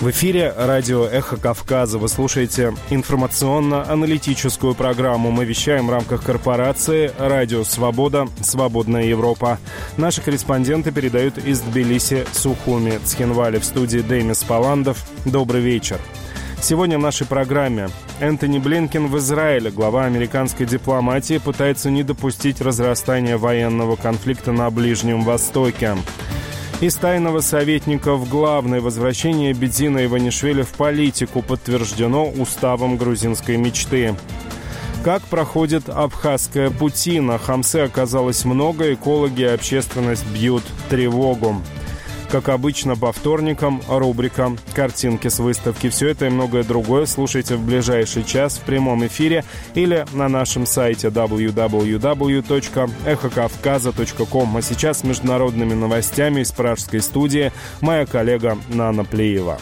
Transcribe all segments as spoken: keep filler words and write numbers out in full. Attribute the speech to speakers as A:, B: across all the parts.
A: В эфире радио «Эхо Кавказа». Вы слушаете информационно-аналитическую программу. Мы вещаем в рамках корпорации «Радио Свобода. Свободная Европа». Наши корреспонденты передают из Тбилиси, Сухуми, Цхинвали. В студии Демис Паландов. Добрый вечер. Сегодня в нашей программе Энтони Блинкен в Израиле. Глава американской дипломатии пытается не допустить разрастания военного конфликта на Ближнем Востоке. Из тайного советника в главное возвращение Бедзина Иванишвили в политику подтверждено уставом грузинской мечты. Как проходит абхазская путина? Хамсы оказалось много, экологи и общественность бьют тревогу. Как обычно, по вторникам рубрика «Картинки с выставки». Все это и многое другое слушайте в ближайший час в прямом эфире или на нашем сайте дабл ю дабл ю дабл ю точка эхо кавказа точка ком. А сейчас с международными новостями из пражской студии моя коллега Нана Плеева.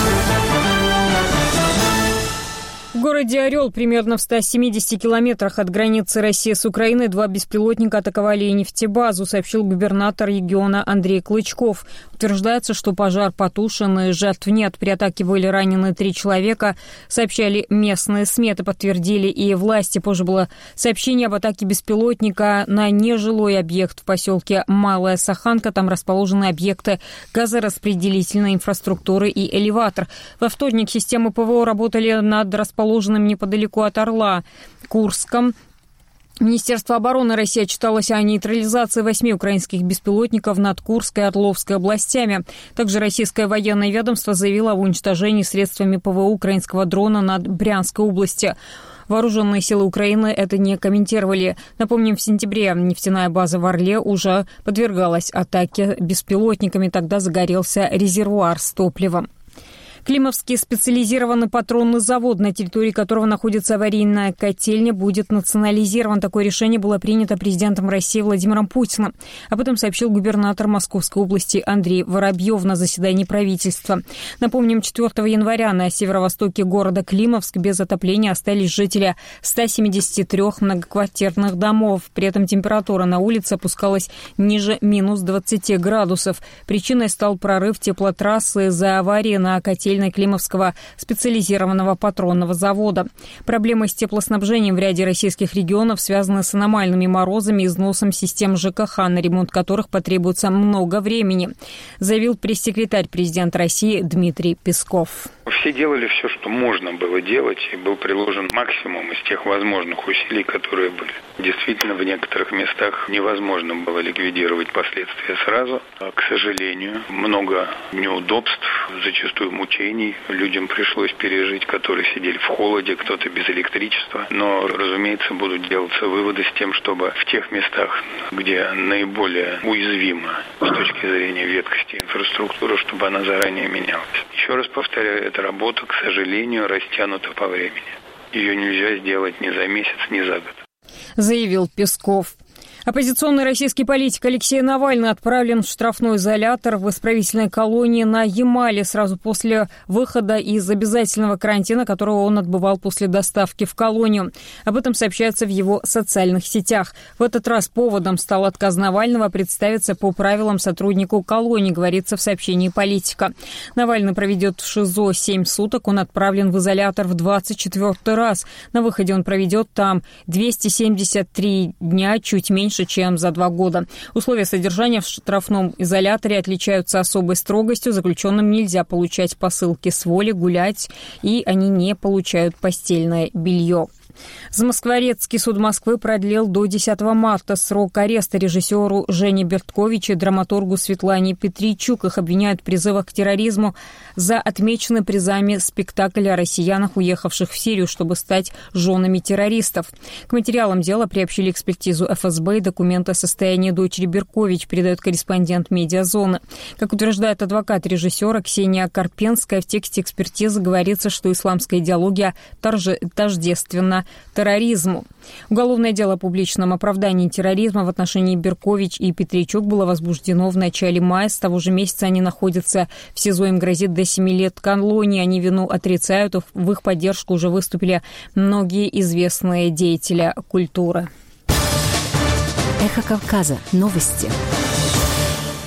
B: В городе Орел, примерно в ста семидесяти километрах от границы России с Украиной, два беспилотника атаковали нефтебазу, сообщил губернатор региона Андрей Клычков. Утверждается, что пожар потушен и жертв нет. При атаке были ранены три человека, сообщали местные СМИ. Это подтвердили и власти. Позже было сообщение об атаке беспилотника на нежилой объект в поселке Малая Саханка. Там расположены объекты газораспределительной инфраструктуры и элеватор. Во вторник системы ПВО работали над расположенным неподалеку от Орла Курском. Министерство обороны России отчиталось о нейтрализации восьми украинских беспилотников над Курской и Орловской областями. Также российское военное ведомство заявило об уничтожении средствами ПВО украинского дрона над Брянской областью. Вооруженные силы Украины это не комментировали. Напомним, в сентябре нефтяная база в Орле уже подвергалась атаке беспилотниками. Тогда загорелся резервуар с топливом. Климовский специализированный патронный завод, на территории которого находится аварийная котельня, будет национализирован. Такое решение было принято президентом России Владимиром Путиным. Об этом сообщил губернатор Московской области Андрей Воробьев на заседании правительства. Напомним, четвёртого января на северо-востоке города Климовск без отопления остались жители ста семидесяти трёх многоквартирных домов. При этом температура на улице опускалась ниже минус двадцати градусов. Причиной стал прорыв теплотрассы из-за аварии на котельной Климовского специализированного патронного завода. Проблемы с теплоснабжением в ряде российских регионов связаны с аномальными морозами и износом систем ЖКХ, на ремонт которых потребуется много времени, заявил пресс-секретарь президента России Дмитрий Песков.
C: Все делали все, что можно было делать, и был приложен максимум из тех возможных усилий, которые были. Действительно, в некоторых местах невозможно было ликвидировать последствия сразу. К сожалению, много неудобств, зачастую мучений людям пришлось пережить, которые сидели в холоде, кто-то без электричества. Но, разумеется, будут делаться выводы с тем, чтобы в тех местах, где наиболее уязвима с точки зрения ветхости инфраструктура, чтобы она заранее менялась. Еще раз повторяю, эта работа, к сожалению, растянута по времени. Ее нельзя сделать ни за месяц, ни за год,
B: заявил Песков. Оппозиционный российский политик Алексей Навальный отправлен в штрафной изолятор в исправительной колонии на Ямале сразу после выхода из обязательного карантина, которого он отбывал после доставки в колонию. Об этом сообщается в его социальных сетях. В этот раз поводом стал отказ Навального представиться по правилам сотруднику колонии, говорится в сообщении «Политика». Навальный проведет в ШИЗО семь суток, он отправлен в изолятор в двадцать четвёртый раз. На выходе он проведет там двести семьдесят три дня, чуть меньше, чем за два года. Условия содержания в штрафном изоляторе отличаются особой строгостью. Заключенным нельзя получать посылки с воли, гулять, и они не получают постельное белье. Замоскворецкий суд Москвы продлил до десятого марта срок ареста режиссеру Жене Берткович и драматургу Светлане Петричук. Их обвиняют в призывах к терроризму за отмеченный призами спектакль о россиянах, уехавших в Сирию, чтобы стать женами террористов. К материалам дела приобщили экспертизу эф эс бэ и документы о состоянии дочери Беркович, передает корреспондент «Медиазоны». Как утверждает адвокат режиссера Ксения Карпенская, в тексте экспертизы говорится, что исламская идеология тождественна терроризму. Уголовное дело о публичном оправдании терроризма в отношении Беркович и Петричук было возбуждено в начале мая. С того же месяца они находятся в СИЗО, им грозит до семи лет колонии. Они вину отрицают, в их поддержку уже выступили многие известные деятели культуры.
D: Эхо Кавказа. Новости.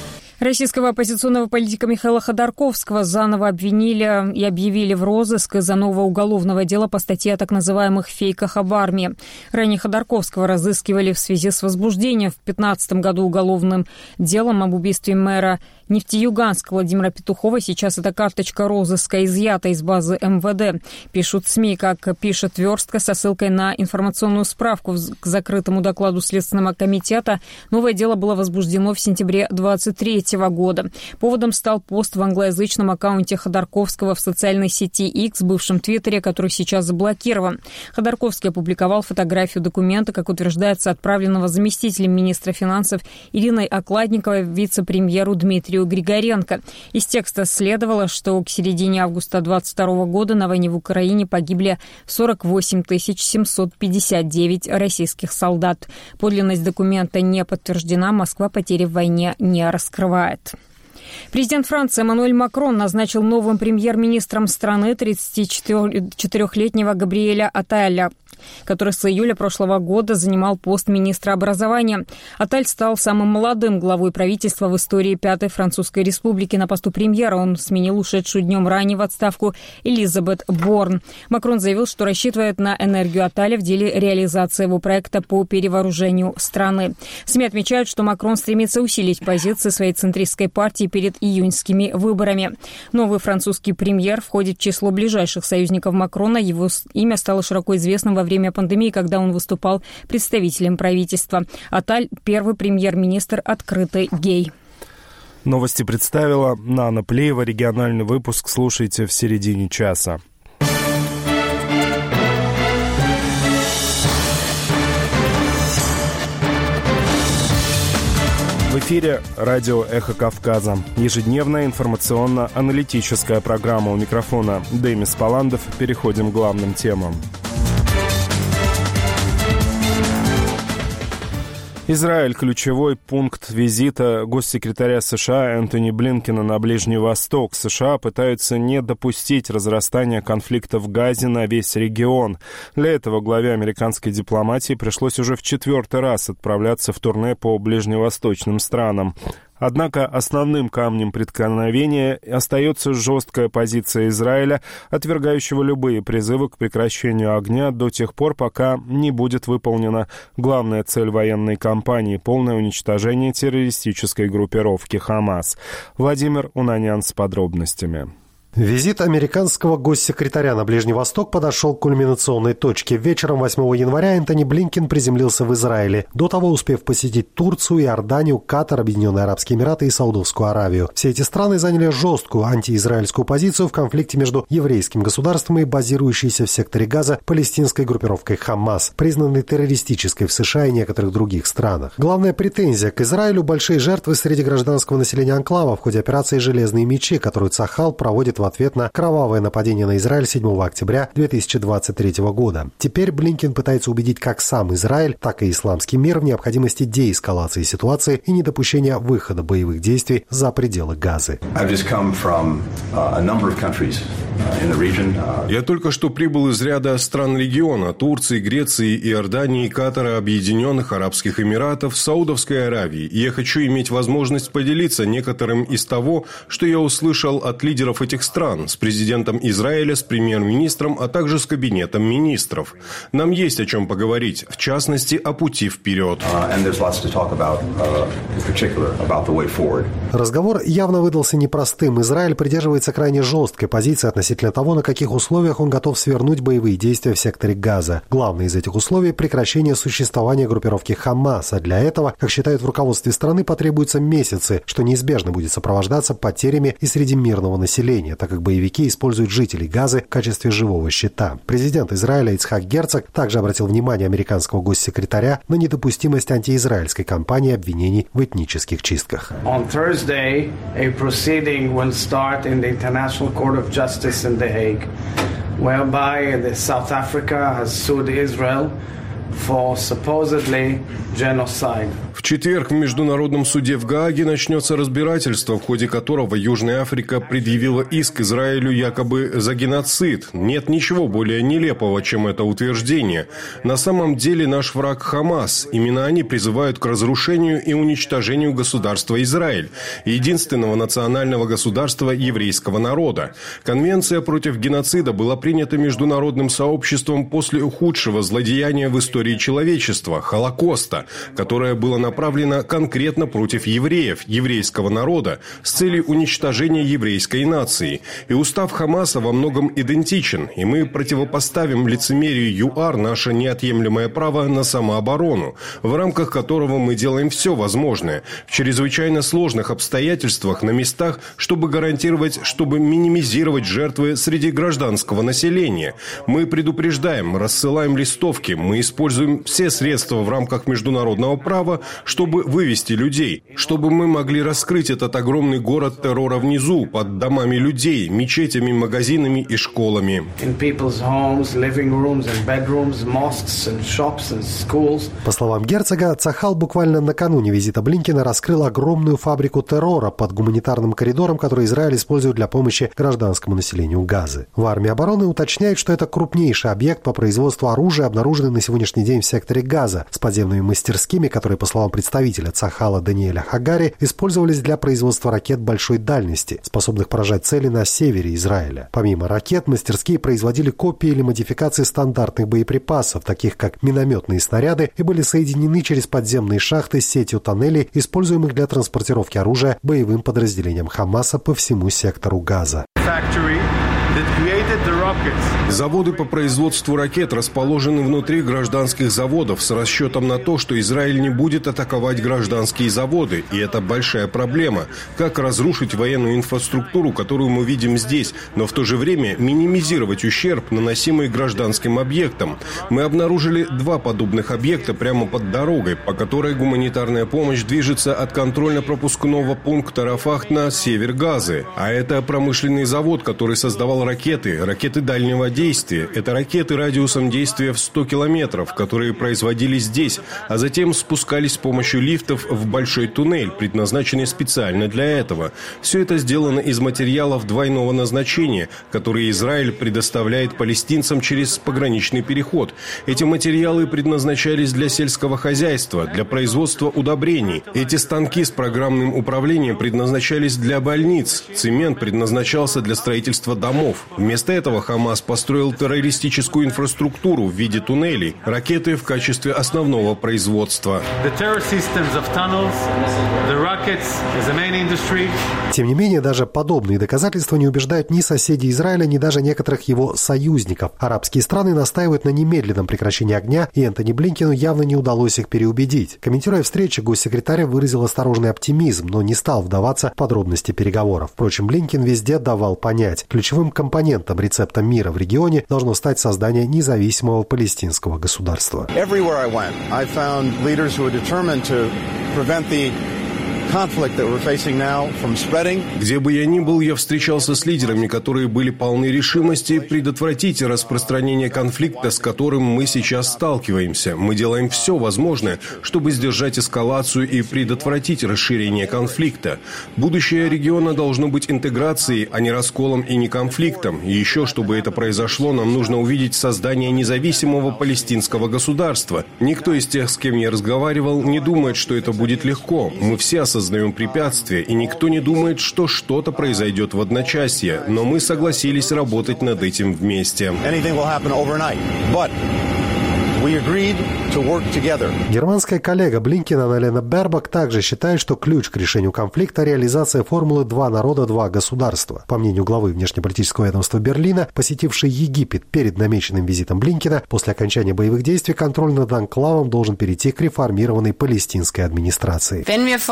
B: Российского оппозиционного политика Михаила Ходорковского заново обвинили и объявили в розыск из-за нового уголовного дела по статье о так называемых фейках об армии. Ранее Ходорковского разыскивали в связи с возбуждением в две тысячи пятнадцатом году уголовным делом об убийстве мэра Нефтеюганска Владимира Петухова. Сейчас эта карточка розыска изъята из базы эм вэ дэ. Пишут СМИ, как пишет «Верстка» со ссылкой на информационную справку к закрытому докладу Следственного комитета. Новое дело было возбуждено в сентябре двадцать третьего года. Поводом стал пост в англоязычном аккаунте Ходорковского в социальной сети X, бывшем Твиттере, который сейчас заблокирован. Ходорковский опубликовал фотографию документа, как утверждается, отправленного заместителем министра финансов Ириной Окладниковой вице-премьеру Дмитрию Григоренко. Из текста следовало, что к середине августа двадцать второго года на войне в Украине погибли сорок восемь тысяч семьсот пятьдесят девять российских солдат. Подлинность документа не подтверждена, Москва потери в войне не раскрывает. Президент Франции Эммануэль Макрон назначил новым премьер-министром страны тридцатичетырёхлетнего Габриэля Атталя, который с июля прошлого года занимал пост министра образования. Атталь стал самым молодым главой правительства в истории Пятой Французской Республики. На посту премьера он сменил ушедшую днем ранее в отставку Элизабет Борн. Макрон заявил, что рассчитывает на энергию Атталя в деле реализации его проекта по перевооружению страны. СМИ отмечают, что Макрон стремится усилить позиции своей центристской партии перед июньскими выборами. Новый французский премьер входит в число ближайших союзников Макрона. Его имя стало широко известным во время пандемии, когда он выступал представителем правительства. Атталь – первый премьер-министр открытый гей.
A: Новости представила Нана Плеева. Региональный выпуск слушайте в середине часа. В эфире радио «Эхо Кавказа». Ежедневная информационно-аналитическая программа. У микрофона Демис Паландов. Переходим к главным темам. Израиль – ключевой пункт визита госсекретаря США Энтони Блинкена на Ближний Восток. США пытаются не допустить разрастания конфликта в Газе на весь регион. Для этого главе американской дипломатии пришлось уже в четвертый раз отправляться в турне по ближневосточным странам. Однако основным камнем преткновения остается жесткая позиция Израиля, отвергающего любые призывы к прекращению огня до тех пор, пока не будет выполнена главная цель военной кампании – полное уничтожение террористической группировки «Хамас». Владимир Унанян с подробностями.
D: Визит американского госсекретаря на Ближний Восток подошел к кульминационной точке. Вечером восьмого января Энтони Блинкен приземлился в Израиле, до того успев посетить Турцию, Иорданию, Катар, Объединенные Арабские Эмираты и Саудовскую Аравию. Все эти страны заняли жесткую антиизраильскую позицию в конфликте между еврейским государством и базирующейся в секторе Газа палестинской группировкой «Хамас», признанной террористической в США и некоторых других странах. Главная претензия к Израилю – большие жертвы среди гражданского населения анклава в ходе операции «Железные мечи», которую Цахал проводит в ответ на кровавое нападение на Израиль седьмого октября две тысячи двадцать третьего года. Теперь Блинкен пытается убедить как сам Израиль, так и исламский мир в необходимости деэскалации ситуации и недопущения выхода боевых действий за пределы Газы.
E: Я только что прибыл из ряда стран региона – Турции, Греции, Иордании, Катара, Объединенных Арабских Эмиратов, Саудовской Аравии. И я хочу иметь возможность поделиться некоторым из того, что я услышал от лидеров этих стран, с президентом Израиля, с премьер-министром, а также с кабинетом министров. Нам есть о чем поговорить, в частности, о пути вперед.
D: Разговор явно выдался непростым. Израиль придерживается крайне жесткой позиции относительно того, на каких условиях он готов свернуть боевые действия в секторе Газа. Главное из этих условий – прекращение существования группировки «Хамас», а для этого, как считают в руководстве страны, потребуются месяцы, что неизбежно будет сопровождаться потерями и среди мирного населения, так как боевики используют жителей Газы в качестве живого щита. Президент Израиля Ицхак Герцог также обратил внимание американского госсекретаря на недопустимость антиизраильской кампании обвинений в этнических чистках.
F: On Thursday, a proceeding will start in the International Court of Justice in The Hague, whereby the South Africa has sued Israel for supposedly genocide.
E: В четверг в Международном суде в Гааге начнется разбирательство, в ходе которого Южная Африка предъявила иск Израилю якобы за геноцид. Нет ничего более нелепого, чем это утверждение. На самом деле наш враг Хамас. Именно они призывают к разрушению и уничтожению государства Израиль, единственного национального государства еврейского народа. Конвенция против геноцида была принята международным сообществом после худшего злодеяния в истории человечества – Холокоста, которое было направлено конкретно против евреев, еврейского народа, с целью уничтожения еврейской нации. И устав Хамаса во многом идентичен, и мы противопоставим лицемерию ЮАР наше неотъемлемое право на самооборону, в рамках которого мы делаем все возможное, в чрезвычайно сложных обстоятельствах, на местах, чтобы гарантировать, чтобы минимизировать жертвы среди гражданского населения. Мы предупреждаем, рассылаем листовки, мы используем все средства в рамках международного права, чтобы вывести людей, чтобы мы могли раскрыть этот огромный город террора внизу, под домами людей, мечетями, магазинами и школами.
D: По словам герцога, Цахал буквально накануне визита Блинкена раскрыл огромную фабрику террора под гуманитарным коридором, который Израиль использует для помощи гражданскому населению Газы. В армии обороны уточняют, что это крупнейший объект по производству оружия, обнаруженный на сегодняшний день в секторе Газа, с подземными мастерскими, которые, по словам представителя Цахала Даниэля Хагари, использовались для производства ракет большой дальности, способных поражать цели на севере Израиля. Помимо ракет, мастерские производили копии или модификации стандартных боеприпасов, таких как минометные снаряды, и были соединены через подземные шахты с сетью тоннелей, используемых для транспортировки оружия боевым подразделениям Хамаса по всему сектору Газа.
E: Заводы по производству ракет расположены внутри гражданских заводов с расчетом на то, что Израиль не будет атаковать гражданские заводы. И это большая проблема. Как разрушить военную инфраструктуру, которую мы видим здесь, но в то же время минимизировать ущерб, наносимый гражданским объектам. Мы обнаружили два подобных объекта прямо под дорогой, по которой гуманитарная помощь движется от контрольно-пропускного пункта Рафах на север Газы. А это промышленный завод, который создавал ракеты, ракеты дальнего действия. Это ракеты радиусом действия в сто километров, которые производились здесь, а затем спускались с помощью лифтов в большой туннель, предназначенный специально для этого. Все это сделано из материалов двойного назначения, которые Израиль предоставляет палестинцам через пограничный переход. Эти материалы предназначались для сельского хозяйства, для производства удобрений. Эти станки с программным управлением предназначались для больниц. Цемент предназначался для строительства домов. Вместо этого Хамас построил террористическую инфраструктуру в виде туннелей, ракеты в качестве основного производства.
D: Тем не менее, даже подобные доказательства не убеждают ни соседей Израиля, ни даже некоторых его союзников. Арабские страны настаивают на немедленном прекращении огня, и Энтони Блинкену явно не удалось их переубедить. Комментируя встречу, госсекретарь выразил осторожный оптимизм, но не стал вдаваться в подробности переговоров. Впрочем, Блинкен везде давал понять, ключевым компонентом рецепта мира в регионе должно стать создание независимого палестинского государства.
E: Где бы я ни был, я встречался с лидерами, которые были полны решимости предотвратить распространение конфликта, с которым мы сейчас сталкиваемся. Мы делаем все возможное, чтобы сдержать эскалацию и предотвратить расширение конфликта. Будущее региона должно быть интеграцией, а не расколом и не конфликтом. И еще, чтобы это произошло, нам нужно увидеть создание независимого палестинского государства. Никто из тех, с кем я разговаривал, не думает, что это будет легко. Мы все осознаем препятствия, и никто не думает, что что-то произойдет в одночасье, но мы согласились работать над этим вместе.
D: Германская коллега Блинкена Анна-Лена Бербак также считает, что ключ к решению конфликта – реализация формулы «два народа, два государства». По мнению главы внешнеполитического ведомства Берлина, посетившей Египет перед намеченным визитом Блинкена, после окончания боевых действий контроль над анклавом должен перейти к реформированной палестинской администрации.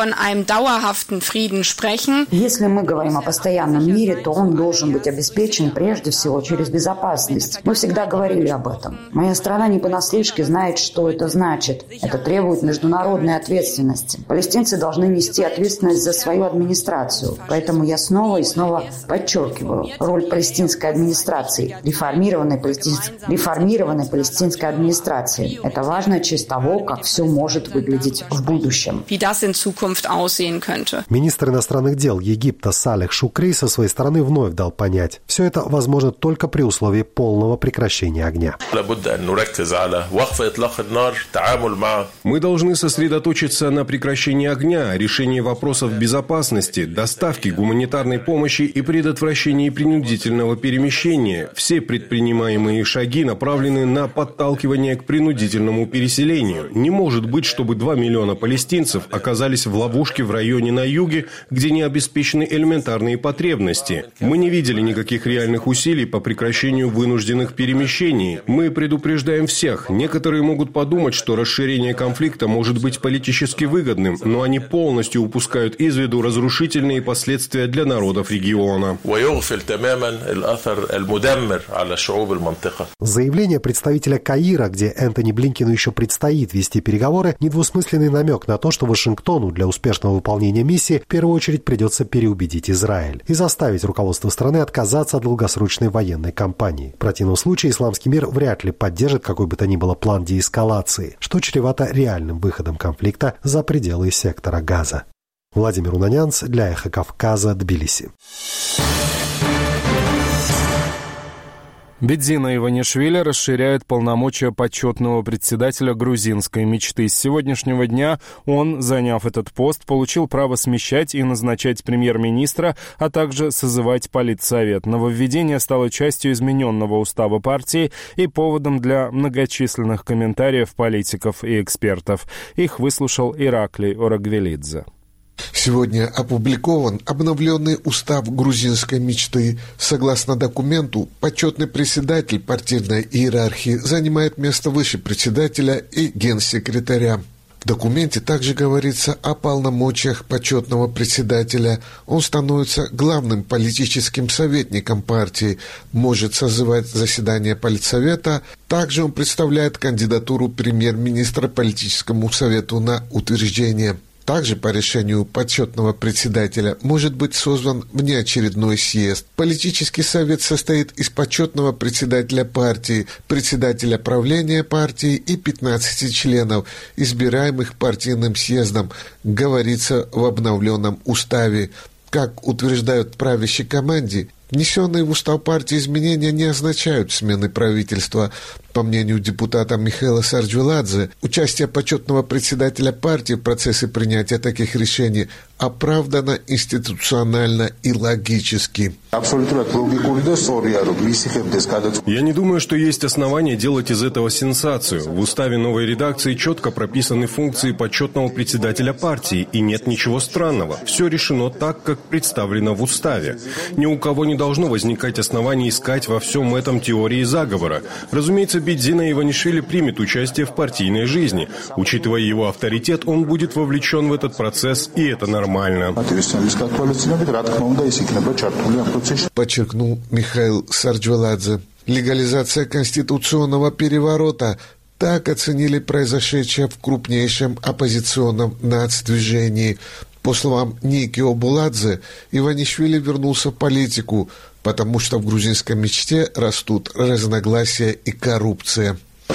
G: Если мы говорим о постоянном мире, то он должен быть обеспечен прежде всего через безопасность. Мы всегда говорили об этом. Моя страна не понаслышке понаслышке знает, что это значит. Это требует международной ответственности. Палестинцы должны нести ответственность за свою администрацию. Поэтому я снова и снова подчеркиваю роль палестинской администрации, реформированной, палестинс... реформированной палестинской администрации. Это важная часть того, как все может выглядеть в будущем.
D: Министр иностранных дел Египта Салех Шукри со своей стороны вновь дал понять, все это возможно только при условии полного прекращения огня.
E: Мы должны сосредоточиться на прекращении огня, решении вопросов безопасности, доставке гуманитарной помощи и предотвращении принудительного перемещения. Все предпринимаемые шаги направлены на подталкивание к принудительному переселению. Не может быть, чтобы два миллиона палестинцев оказались в ловушке в районе на юге, где не обеспечены элементарные потребности. Мы не видели никаких реальных усилий по прекращению вынужденных перемещений. Мы предупреждаем всех. Некоторые могут подумать, что расширение конфликта может быть политически выгодным, но они полностью упускают из виду разрушительные последствия для народов региона.
D: Заявление представителя Каира, где Энтони Блинкену еще предстоит вести переговоры, недвусмысленный намек на то, что Вашингтону для успешного выполнения миссии в первую очередь придется переубедить Израиль и заставить руководство страны отказаться от долгосрочной военной кампании. В противном случае исламский мир вряд ли поддержит какой бы то ни было план деэскалации, что чревато реальным выходом конфликта за пределы сектора Газа. Владимир Унанянц для Эхо Кавказа, Тбилиси.
A: Бедзина Иванишвили расширяет полномочия почетного председателя грузинской мечты. С сегодняшнего дня он, заняв этот пост, получил право смещать и назначать премьер-министра, а также созывать политсовет. Нововведение стало частью измененного устава партии и поводом для многочисленных комментариев политиков и экспертов. Их выслушал Ираклий Орагвелидзе.
H: Сегодня опубликован обновленный устав грузинской мечты. Согласно документу, почетный председатель партийной иерархии занимает место выше председателя и генсекретаря. В документе также говорится о полномочиях почетного председателя. Он становится главным политическим советником партии, может созывать заседания политсовета. Также он представляет кандидатуру премьер-министра политическому совету на утверждение. Также по решению почетного председателя может быть созван внеочередной съезд. Политический совет состоит из почетного председателя партии, председателя правления партии и пятнадцати членов, избираемых партийным съездом, говорится в обновленном уставе. Как утверждают в правящей команде, внесенные в устав партии изменения не означают смены правительства. По мнению депутата Михаила Сарджвеладзе, участие почетного председателя партии в процессе принятия таких решений оправдано институционально и логически.
E: Я не думаю, что есть основания делать из этого сенсацию. В уставе новой редакции четко прописаны функции почетного председателя партии, и нет ничего странного. Все решено так, как представлено в уставе. Ни у кого не должно возникать оснований искать во всем этом теории заговора. Разумеется, Бедзина Иванишвили примет участие в партийной жизни. Учитывая его авторитет, он будет вовлечен в этот процесс, и это нормально.
H: Подчеркнул Михаил Сарджвеладзе. Легализация конституционного переворота. Так оценили произошедшее в крупнейшем оппозиционном нацдвижении. По словам Ники Обуладзе, Иванишвили вернулся в политику, потому что в грузинской мечте растут разногласия и коррупция.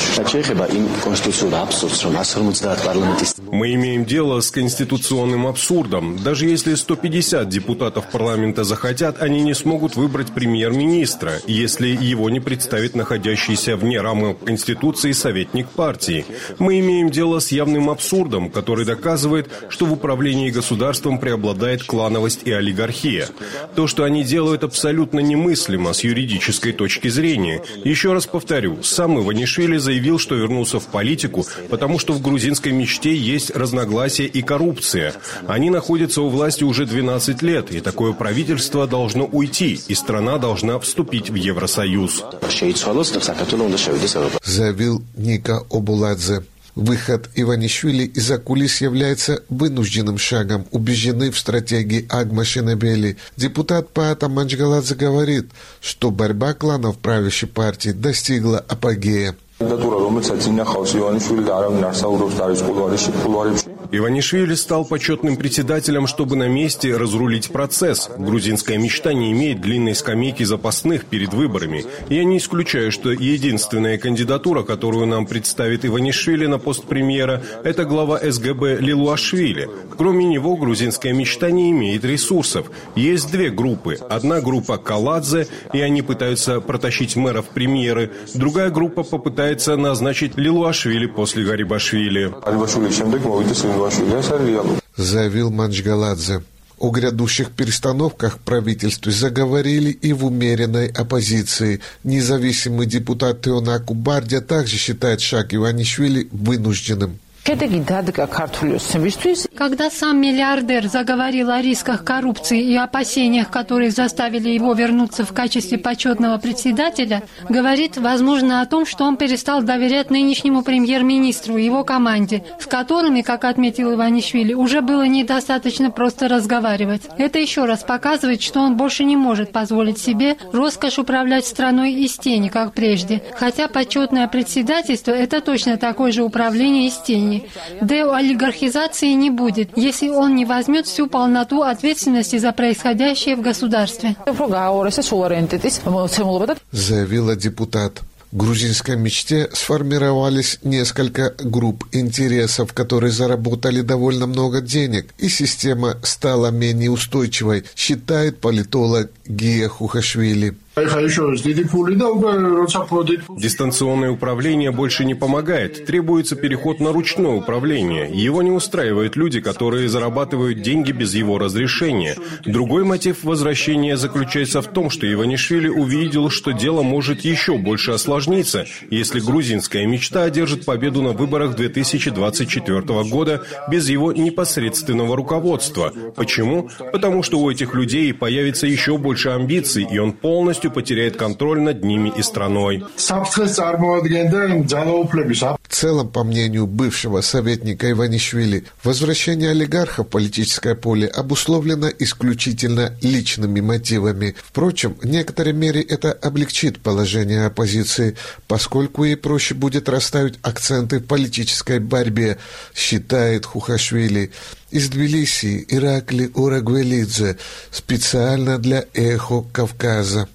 E: Мы имеем дело с конституционным абсурдом. Даже если сто пятьдесят депутатов парламента захотят, они не смогут выбрать премьер-министра, если его не представит находящийся вне рамок Конституции советник партии. Мы имеем дело с явным абсурдом, который доказывает, что в управлении государством преобладает клановость и олигархия. То, что они делают, абсолютно немыслимо с юридической точки зрения. Еще раз повторю, сам Иванишвили заявил, что вернулся в политику, потому что в грузинской мечте есть разногласия и коррупция. Они находятся у власти уже двенадцать лет, и такое правительство должно уйти, и страна должна вступить в Евросоюз.
H: Заявил Ника Обуладзе. Выход Иванишвили из-за кулис является вынужденным шагом, убеждены в стратегии Агма Шенебели. Депутат Паата Манчгаладзе говорит, что борьба кланов правящей партии достигла апогея.
E: Иванишвили стал почетным председателем, чтобы на месте разрулить процесс. Грузинская мечта не имеет длинной скамейки запасных перед выборами. Я не исключаю, что единственная кандидатура, которую нам представит Иванишвили на пост премьера, это глава эс гэ бэ Лилуашвили. Кроме него, грузинская мечта не имеет ресурсов. Есть две группы. Одна группа Каладзе, и они пытаются протащить мэра в премьеры. Другая группа попытается назначить Лилуашвили после Гарибашвили.
H: Заявил Манчгаладзе. О грядущих перестановках в правительстве заговорили и в умеренной оппозиции. Независимый депутат Теонаку Бардия также считает шаг Иванишвили вынужденным.
I: Когда сам миллиардер заговорил о рисках коррупции и опасениях, которые заставили его вернуться в качестве почетного председателя, говорит, возможно, о том, что он перестал доверять нынешнему премьер-министру и его команде, с которыми, как отметил Иванишвили, уже было недостаточно просто разговаривать. Это еще раз показывает, что он больше не может позволить себе роскошь управлять страной из тени, как прежде. Хотя почетное председательство – это точно такое же управление из тени. Деолигархизации не будет, если он не возьмет всю полноту ответственности за происходящее в государстве.
H: Заявила депутат. В грузинской мечте сформировались несколько групп интересов, которые заработали довольно много денег, и система стала менее устойчивой, считает политолог Гия Хухашвили.
E: Дистанционное управление больше не помогает. Требуется переход на ручное управление. Его не устраивают люди, которые зарабатывают деньги без его разрешения. Другой мотив возвращения заключается в том, что Иванишвили увидел, что дело может еще больше осложниться, если грузинская мечта одержит победу на выборах две тысячи двадцать четвёртого года без его непосредственного руководства. Почему? Потому что у этих людей появится еще больше амбиций, и он полностью потеряет контроль над ними и страной.
H: В целом, по мнению бывшего советника Иванишвили, возвращение олигарха в политическое поле обусловлено исключительно личными мотивами. Впрочем, в некоторой мере это облегчит положение оппозиции, поскольку ей проще будет расставить акценты в политической борьбе, считает Хухашвили. Из Тбилиси Иракли Урагвелидзе специально для «Эхо Кавказа».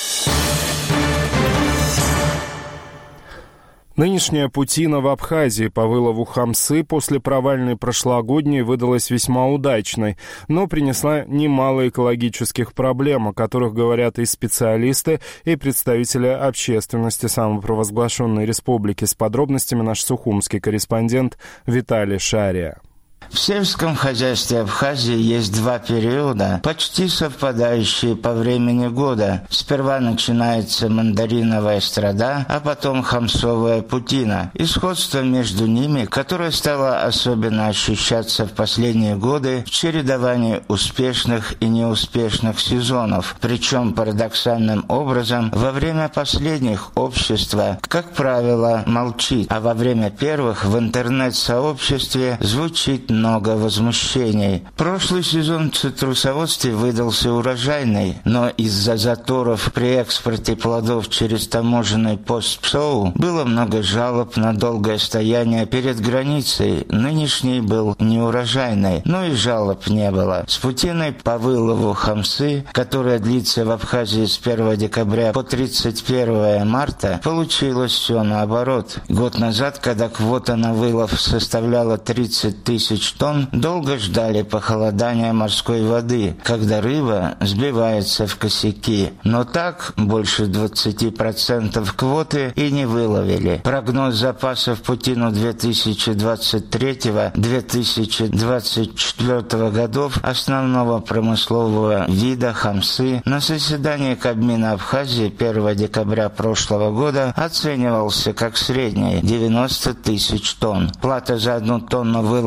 A: Нынешняя путина в Абхазии по вылову хамсы после провальной прошлогодней выдалась весьма удачной, но принесла немало экологических проблем, о которых говорят и специалисты, и представители общественности самопровозглашенной республики. С подробностями наш сухумский корреспондент Виталий Шария.
J: В сельском хозяйстве Абхазии есть два периода, почти совпадающие по времени года. Сперва начинается мандариновая страда, а потом хамсовая путина. И сходство между ними, которое стало особенно ощущаться в последние годы в чередовании успешных и неуспешных сезонов. Причем парадоксальным образом во время последних общество, как правило, молчит, а во время первых в интернет-сообществе звучит много возмущений. Прошлый сезон в цитрусоводстве выдался урожайный, но из-за заторов при экспорте плодов через таможенный пост ПСОУ было много жалоб на долгое стояние перед границей. Нынешний был неурожайный, но и жалоб не было. С путиной по вылову хамсы, которая длится в Абхазии с первого декабря по тридцать первого марта, получилось все наоборот. Год назад, когда квота на вылов составляла тридцать тысяч тонн, долго ждали похолодания морской воды, когда рыба сбивается в косяки. Но так больше двадцати процентов квоты и не выловили. Прогноз запасов путину две тысячи двадцать третьего — две тысячи двадцать четвёртого годов основного промыслового вида хамсы на заседании Кабмина Абхазии первого декабря прошлого года оценивался как средний — девяносто тысяч тонн. Плата за одну тонну выловленного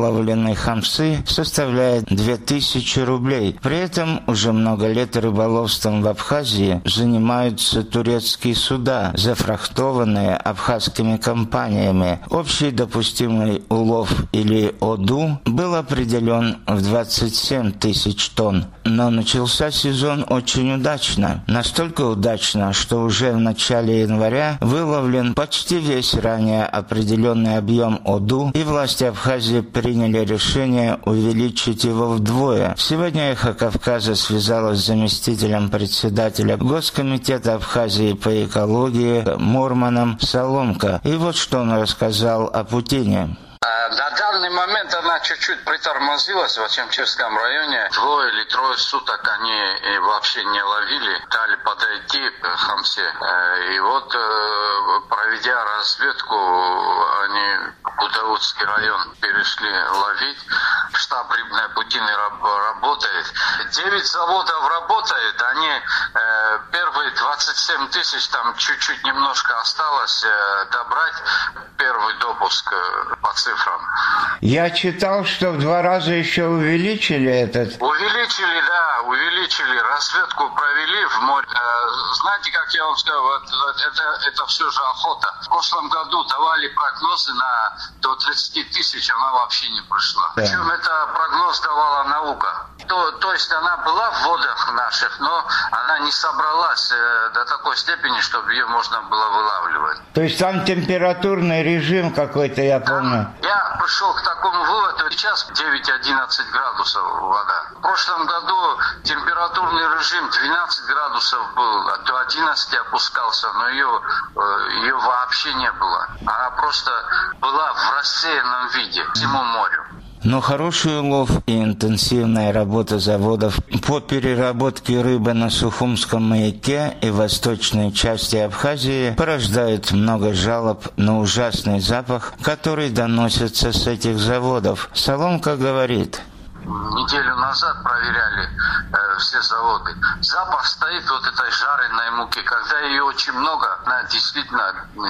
J: тонны хамсы составляет две тысячи рублей. При этом уже много лет рыболовством в Абхазии занимаются турецкие суда, зафрахтованные абхазскими компаниями. Общий допустимый улов или ОДУ был определен в двадцать семь тысяч тонн. Но начался сезон очень удачно. Настолько удачно, что уже в начале января выловлен почти весь ранее определенный объем ОДУ, и власти Абхазии приняли решение увеличить его вдвое. Сегодня «Эхо Кавказа» связалась с заместителем председателя Госкомитета Абхазии по экологии Мурманом Соломко. И вот что он рассказал о Путине.
K: На данный момент она чуть-чуть притормозилась в Ачамчевском районе. Двое или трое суток они вообще не ловили, дали подойти к хамсе. И вот, проведя разведку, они Будаутский район перешли ловить. Штаб рыбной Путины работает. Девять заводов работает. Они первые двадцать семь тысяч, там чуть-чуть немножко осталось добрать первый допуск по цифрам.
J: Я читал, что в два раза еще увеличили этот.
K: Увеличили, да, увеличили. Разведку провели в море. Знаете, как я вам сказал, вот, вот, это, это все же охота. В прошлом году давали прогнозы на до тридцать тысяч, она вообще не пришла. Да. Причем это прогноз давала наука. То, то есть она была в водах наших, но она не собралась э, до такой степени, чтобы ее можно было вылавливать.
J: То есть там температурный режим какой-то, я помню.
K: Да. Я пришел к такому выводу. Сейчас девять-одиннадцать градусов вода. В прошлом году температурный режим двенадцать градусов был, а до одиннадцати опускался, но ее, ее вообще не было. Она просто была в рассеянном виде всему морю.
J: Но хороший улов и интенсивная работа заводов по переработке рыбы на Сухумском маяке и восточной части Абхазии порождают много жалоб на ужасный запах, который доносится с этих заводов. Соломко говорит:
K: неделю назад проверяли э, все заводы. Запах стоит вот этой жареной муки. Когда ее очень много, она действительно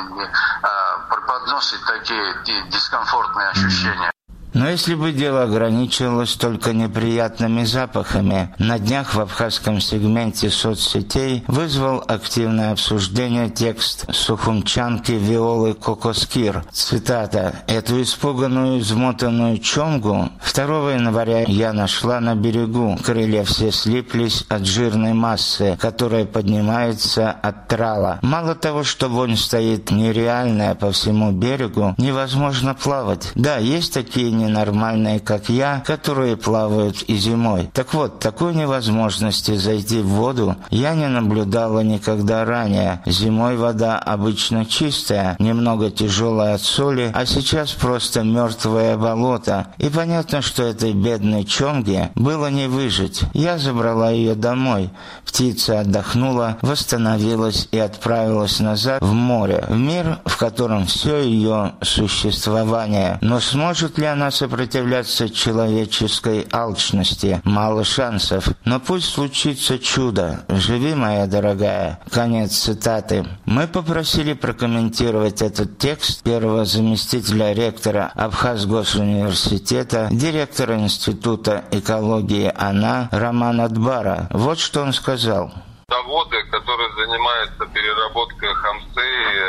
K: э, преподносит такие дискомфортные ощущения.
J: Но если бы дело ограничивалось только неприятными запахами, на днях в абхазском сегменте соцсетей вызвал активное обсуждение текст сухумчанки Виолы Кокоскир. Цитата: «Эту испуганную, измотанную чомгу второго января я нашла на берегу. Крылья все слиплись от жирной массы, которая поднимается от трала. Мало того, что вонь стоит нереальная по всему берегу, невозможно плавать. Да, есть такие не нормальные, как я, которые плавают и зимой. Так вот, такой невозможности зайти в воду я не наблюдала никогда ранее. Зимой вода обычно чистая, немного тяжелая от соли, а сейчас просто мертвое болото. И понятно, что этой бедной чомге было не выжить. Я забрала ее домой. Птица отдохнула, восстановилась и отправилась назад в море, в мир, в котором все ее существование. Но сможет ли она сопротивляться человеческой алчности? Мало шансов. Но пусть случится чудо. Живи, моя дорогая». Конец цитаты. Мы попросили прокомментировать этот текст первого заместителя ректора Абхазгосуниверситета, директора Института экологии АНА Романа Дбара. Вот что он сказал.
L: Заводы, которые занимаются переработкой хамсы,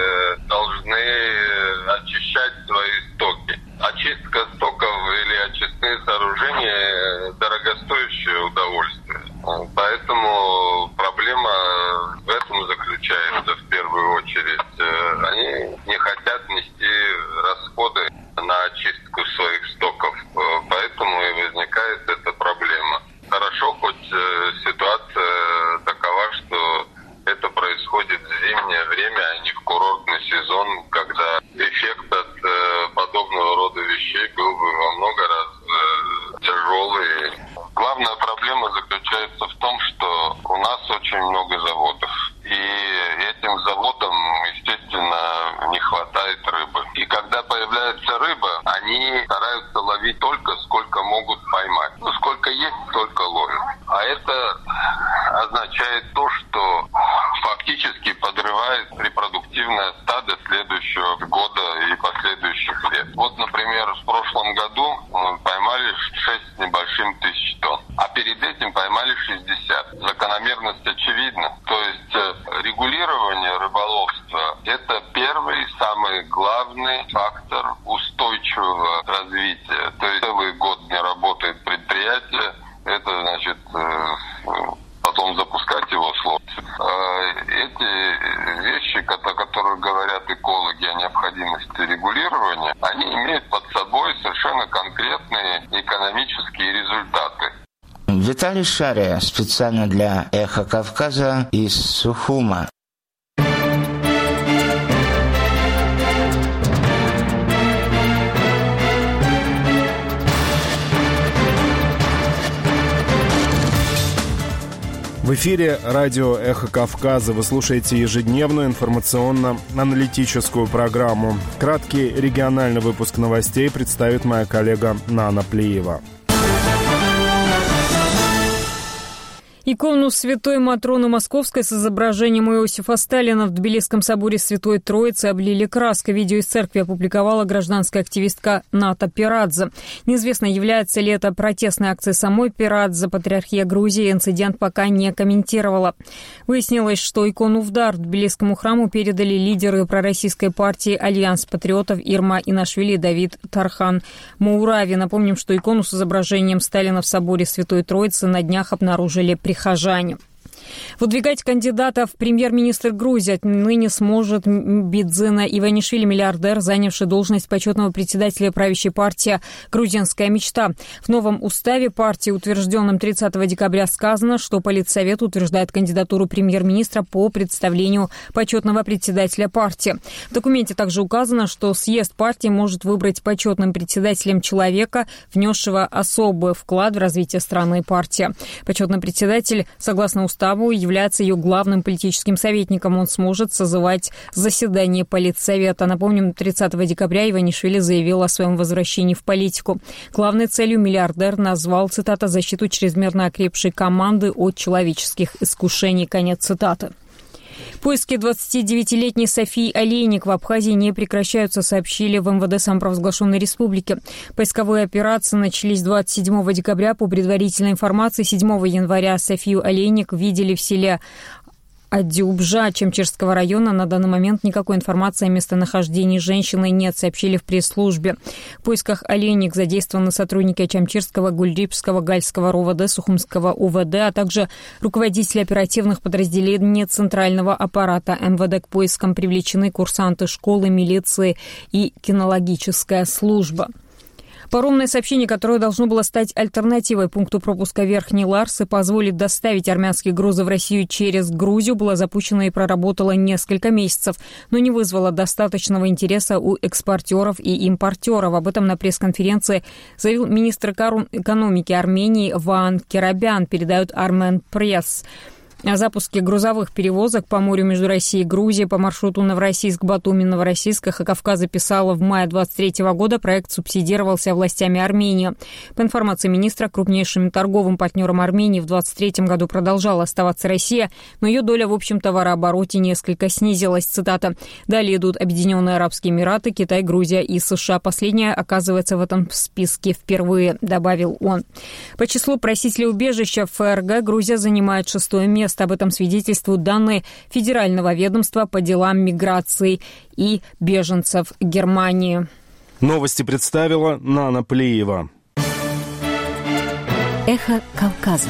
L: должны очищать свои стоки. Очистка стоков или очистные сооружения – дорогостоящее удовольствие. Поэтому проблема в этом заключается в первую очередь. Они не хотят нести расходы на очистку своих стоков, поэтому и возникает эта проблема. Хорошо, хоть ситуация такова, что это происходит в зимнее время, а не в курортный сезон, когда эффект от э, подобного рода вещей был бы во много раз э, тяжелый. Главная проблема заключается в том, что у нас очень много заводов. И этим заводам, естественно, не хватает рыбы. И когда появляется рыба, они стараются ловить только сколько могут поймать. Ну, сколько есть, столько ловят. А это означает то, что фактически подрывает репродуктивное стадо следующего года и последующих лет. Вот, например, в прошлом году мы поймали конкретные экономические результаты.
J: Виталий Шария специально для «Эхо Кавказа» из Сухума.
A: В эфире радио «Эхо Кавказа». Вы слушаете ежедневную информационно-аналитическую программу. Краткий региональный выпуск новостей представит моя коллега Нана Плиева.
B: Икону Святой Матроны Московской с изображением Иосифа Сталина в Тбилисском соборе Святой Троицы облили краской. Видео из церкви опубликовала гражданская активистка Ната Пирадзе. Неизвестно, является ли это протестной акцией самой Пирадзе. Патриархия Грузии инцидент пока не комментировала. Выяснилось, что икону в дар Тбилисскому храму передали лидеры пророссийской партии «Альянс патриотов» Ирма Инашвили и Давид Тархан Маурави. Напомним, что икону с изображением Сталина в соборе Святой Троицы на днях обнаружили при прихожане. Выдвигать кандидата в премьер-министр Грузии отныне сможет Бидзина Иванишвили, миллиардер, занявший должность почетного председателя правящей партии «Грузинская мечта». В новом уставе партии, утвержденном тридцатого декабря, сказано, что Политсовет утверждает кандидатуру премьер-министра по представлению почетного председателя партии. В документе также указано, что съезд партии может выбрать почетным председателем человека, внесшего особый вклад в развитие страны и партии. Почетный председатель, согласно уставу, является ее главным политическим советником. Он сможет созывать заседание Политсовета. Напомним, тридцатого декабря Иванишвили заявил о своем возвращении в политику. Главной целью миллиардер назвал, цитата, «защиту чрезмерно окрепшей команды от человеческих искушений». Конец цитаты. Поиски двадцатидевятилетней Софии Олейник в Абхазии не прекращаются, сообщили в эм вэ дэ самопровозглашенной республики. Поисковые операции начались двадцать седьмого декабря. По предварительной информации, седьмого января Софию Олейник видели в селе Адюбжа Чемчирского района. На данный момент никакой информации о местонахождении женщины нет, сообщили в пресс-службе. В поисках Олейник задействованы сотрудники Чемчирского, Гульдипского, Гальского РОВД, Сухумского у вэ дэ, а также руководители оперативных подразделений центрального аппарата эм вэ дэ. К поискам привлечены курсанты школы, милиции и кинологическая служба. Паромное сообщение, которое должно было стать альтернативой пункту пропуска Верхней Ларс и позволит доставить армянские грузы в Россию через Грузию, было запущено и проработало несколько месяцев, но не вызвало достаточного интереса у экспортеров и импортеров. Об этом на пресс-конференции заявил министр экономики Армении Ваан Керабян, передает Армен Пресс. О запуске грузовых перевозок по морю между Россией и Грузией по маршруту Новороссийск-Батуми-Новороссийск «Эхо Кавказа» писала в мае двадцать третьего года. Проект субсидировался властями Армении. По информации министра, крупнейшим торговым партнером Армении в двадцать третьем году продолжала оставаться Россия, но ее доля в общем товарообороте несколько снизилась. Цитата. «Далее идут Объединенные Арабские Эмираты, Китай, Грузия и США. Последняя оказывается в этом списке впервые», добавил он. По числу просителей убежища в эф эр гэ Грузия занимает шестое место. Об этом свидетельствуют данные Федерального ведомства по делам миграции и беженцев Германии.
A: Новости представила Нана Плиева.
M: Эхо Кавказа.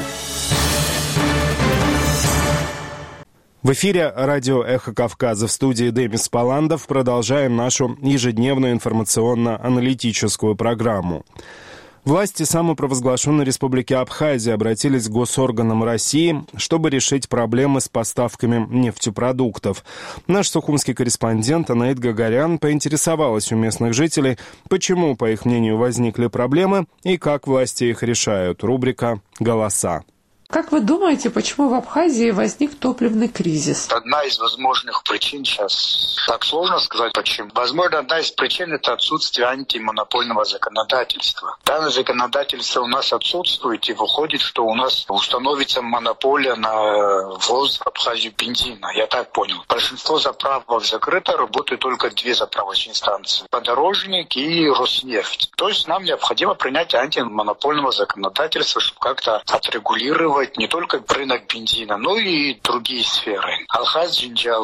A: В эфире радио «Эхо Кавказа», в студии Демис Паландов. Продолжаем нашу ежедневную информационно-аналитическую программу. Власти самопровозглашенной Республики Абхазия обратились к госорганам России, чтобы решить проблемы с поставками нефтепродуктов. Наш сухумский корреспондент Анаит Гагарян поинтересовалась у местных жителей, почему, по их мнению, возникли проблемы и как власти их решают. Рубрика «Голоса».
N: Как вы думаете, почему в Абхазии возник топливный кризис?
O: Одна из возможных причин, сейчас так сложно сказать почему. Возможно, одна из причин – это отсутствие антимонопольного законодательства. Данное законодательство у нас отсутствует, и выходит, что у нас установится монополия на ввоз в Абхазию бензина. Я так понял. Большинство заправок закрыто, работают только две заправочные станции – Подорожник и Роснефть. То есть нам необходимо принять антимонопольного законодательства, чтобы как-то отрегулировать не только рынок бензина, но и другие сферы. Алхаз Джинджал.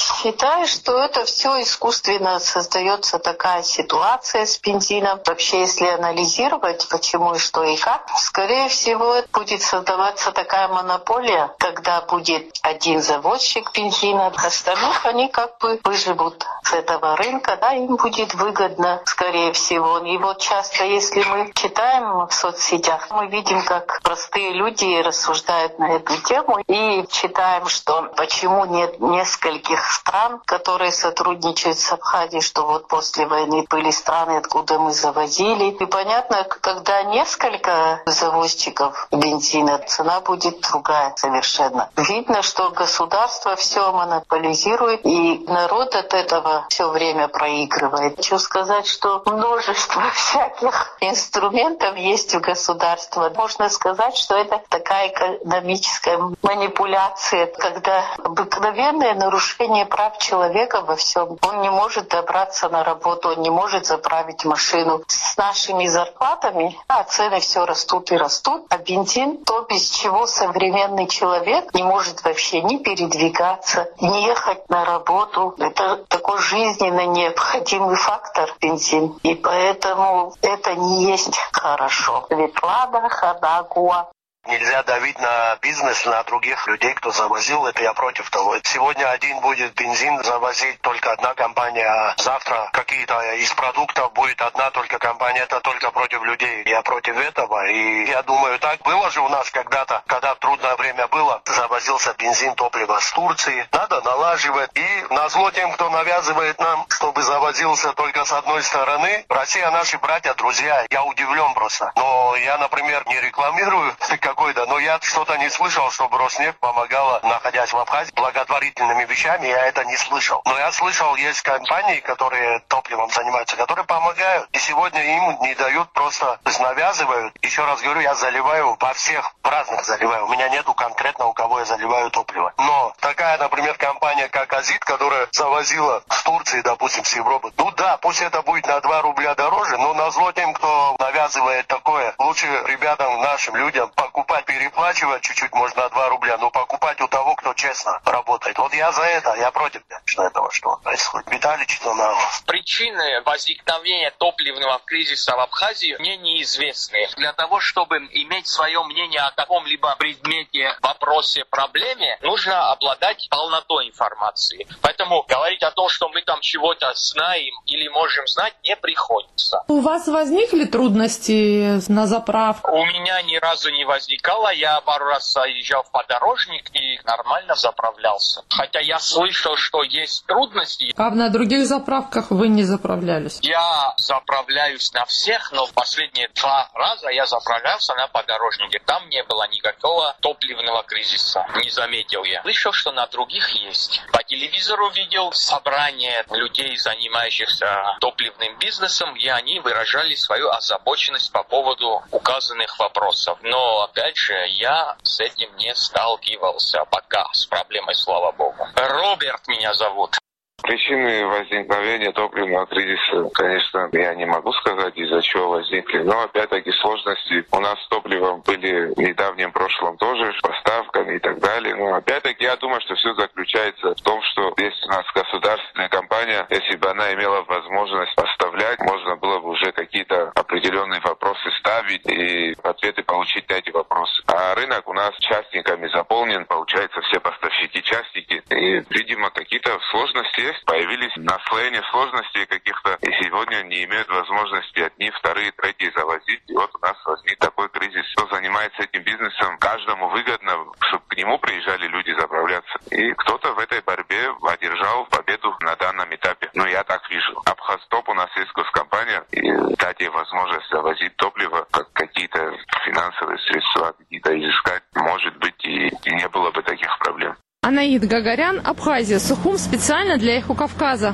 M: Считаю, что это все искусственно создается такая ситуация с бензином. Вообще, если анализировать, почему и что и как, скорее всего, будет создаваться такая монополия, когда будет один заводчик бензина, остальных они как бы выживут с этого рынка, да, им будет выгодно, скорее всего. И вот часто, если мы читаем в соцсетях, мы видим, как простые люди рассуждают на эту тему и читаем, что почему нет нескольких стран, которые сотрудничают с Абхазией, что вот после войны были страны, откуда мы завозили. И понятно, когда несколько завозчиков бензина, цена будет другая совершенно. Видно, что государство все монополизирует, и народ от этого все время проигрывает. Хочу сказать, что множество всяких инструментов есть у государства. Можно сказать, что это такая экономическая манипуляция, когда обыкновенное нарушение прав человека во всем. Он не может добраться на работу, он не может заправить машину. С нашими зарплатами, а цены все растут и растут, а бензин, то без чего современный человек не может вообще ни передвигаться, ни ехать на работу. Это такой жизненно необходимый фактор бензин. И поэтому это не есть хорошо. Светлана Хадагуа.
P: Нельзя давить на бизнес, на других людей, кто завозил. Это я против того. Сегодня один будет бензин завозить только одна компания, а завтра какие-то из продуктов будет одна только компания. Это только против людей. Я против этого. И я думаю, так было же у нас когда-то, когда трудное время было, завозился бензин, топливо с Турции. Надо налаживать. И назло тем, кто навязывает нам, чтобы завозился только с одной стороны. Россия наши братья, друзья. Я удивлен просто. Но я, например, не рекламирую какой-то, но я что-то не слышал, чтобы Роснефть помогала, находясь в Абхазии, благотворительными вещами, я это не слышал. Но я слышал, есть компании, которые топливом занимаются, которые помогают, и сегодня им не дают, просто навязывают. Еще раз говорю, я заливаю во всех, в разных заливаю, у меня нету конкретно, у кого я заливаю топливо. Но такая, например, компания, как Азит, которая завозила с Турции, допустим, с Европы, ну да, пусть это будет на два рубля дороже, но назло тем, кто навязывает такое, лучше ребятам, нашим людям покупать, переплачивать чуть-чуть, можно на два рубля, но покупать у того, кто честно работает. Вот я за это, я против, конечно, этого, что происходит. Виталий Читонов.
Q: Причины возникновения топливного кризиса в Абхазии мне неизвестны. Для того, чтобы иметь свое мнение о каком-либо предмете, вопросе, проблеме, нужно обладать полнотой информации. Поэтому говорить о том, что мы там чего-то знаем или можем знать, не приходится.
N: У вас возникли трудности на заправку?
Q: У меня ни разу не возникало. Я пару раз заезжал в подорожник и нормально заправлялся. Хотя я слышал, что есть трудности.
N: А на других заправках вы не заправлялись?
Q: Я заправляюсь на всех, но в последние два раза я заправлялся на подорожнике. Там не было никакого топливного кризиса. Не заметил я. Слышал, что на других есть. По телевизору видел собрание людей, занимающихся топливным бизнесом, и они выражали свою озабоченность по поводу указанных вопросов. Но опять же, я с этим не сталкивался пока, с проблемой, слава богу. Роберт меня зовут.
L: Причины возникновения топливного кризиса, конечно, я не могу сказать, из-за чего возникли. Но, опять-таки, сложности у нас с топливом были в недавнем прошлом тоже, с поставками и так далее. Но, опять-таки, я думаю, что все заключается в том, что есть у нас государственная компания, если бы она имела возможность поставлять, можно было бы уже какие-то определенные вопросы ставить и ответы получить на эти вопросы. А рынок у нас частниками заполнен, получается, все поставщики частники. И, видимо, какие-то сложности есть, появились наслоения сложностей каких-то, и сегодня не имеют возможности одни, вторые, третьи завозить. И вот у нас возник такой кризис. Кто занимается этим бизнесом, каждому выгодно, чтобы к нему приезжали люди заправляться. И кто-то в этой борьбе одержал победу на данном этапе. Но я так вижу. Абхазтоп у нас есть госкомпания, и дать ей возможность завозить топливо, как какие-то финансовые средства, какие-то изыскать, может быть, и, и не было бы таких проблем.
N: Анаид Гагарян, Абхазия, Сухум, специально для Эхо Кавказа.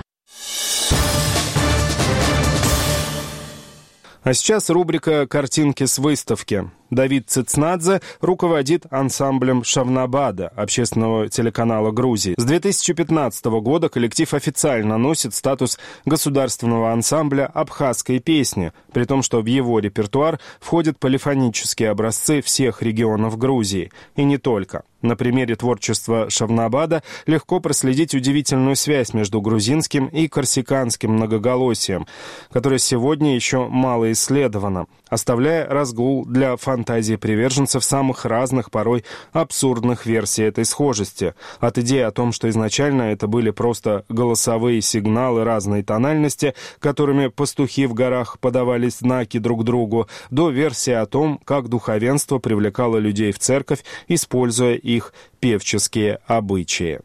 A: А сейчас рубрика «Картинки с выставки». Давид Цицнадзе руководит ансамблем «Шавнабада» общественного телеканала Грузии. С две тысячи пятнадцатого года коллектив официально носит статус государственного ансамбля абхазской песни, при том, что в его репертуар входят полифонические образцы всех регионов Грузии, и не только. На примере творчества Шавнабада легко проследить удивительную связь между грузинским и корсиканским многоголосием, которое сегодня еще мало исследовано, оставляя разгул для фантазии приверженцев самых разных, порой абсурдных версий этой схожести. От идеи о том, что изначально это были просто голосовые сигналы разной тональности, которыми пастухи в горах подавали знаки друг другу, до версии о том, как духовенство привлекало людей в церковь, используя их певческие обычаи.